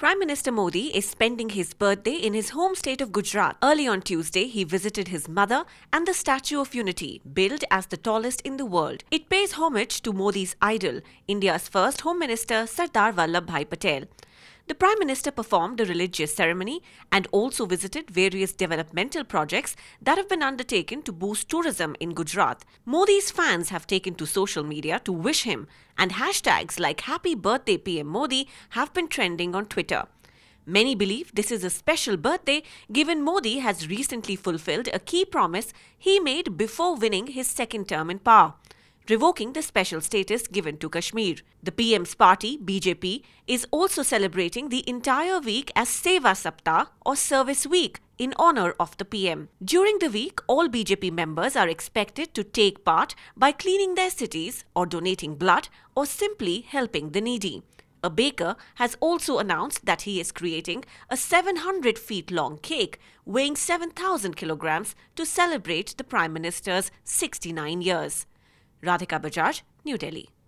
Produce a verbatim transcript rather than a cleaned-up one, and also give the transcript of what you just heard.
Prime Minister Modi is spending his birthday in his home state of Gujarat. Early on Tuesday, he visited his mother and the Statue of Unity, billed as the tallest in the world. It pays homage to Modi's idol, India's first Home Minister Sardar Vallabhbhai Patel. The Prime Minister performed a religious ceremony and also visited various developmental projects that have been undertaken to boost tourism in Gujarat. Modi's fans have taken to social media to wish him, and hashtags like Happy Birthday P M Modi have been trending on Twitter. Many believe this is a special birthday given Modi has recently fulfilled a key promise he made before winning his second term in power, revoking the special status given to Kashmir. The P M's party, B J P, is also celebrating the entire week as Seva Saptah or Service Week in honor of the P M. During the week, all B J P members are expected to take part by cleaning their cities or donating blood or simply helping the needy. A baker has also announced that he is creating a seven hundred feet long cake weighing seven thousand kilograms to celebrate the Prime Minister's sixty-nine years. Radhika Bajaj, New Delhi.